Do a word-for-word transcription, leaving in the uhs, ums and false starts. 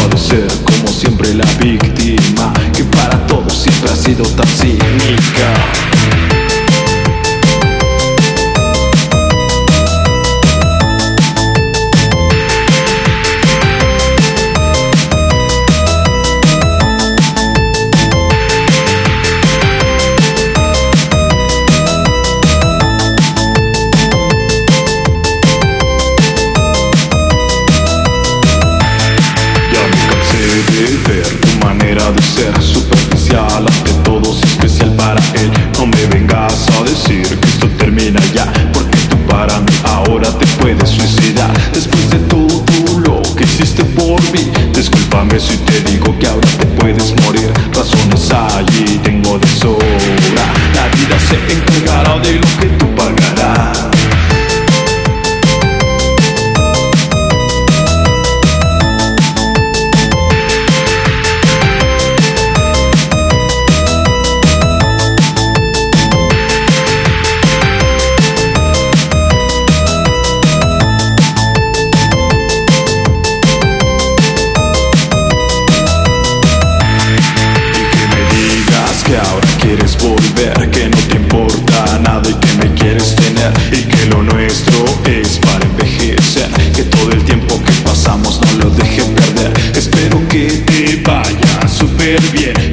de ser como siempre la víctima, que para todos siempre ha sido tan cínica. Tu manera de ser superficial, ante todos especial para él. No me vengas a decir que esto termina ya, porque tú para mí ahora te puedes suicidar. Después de todo lo que hiciste por mí, discúlpame si te digo que ahora te puedes morir. Razones hay y tengo de sobra. La vida se encargará de lo que tú pagarás. Que ahora quieres volver, que no te importa nada y que me quieres tener, y que lo nuestro es para envejecer, que todo el tiempo que pasamos no lo deje perder. Espero que te vaya súper bien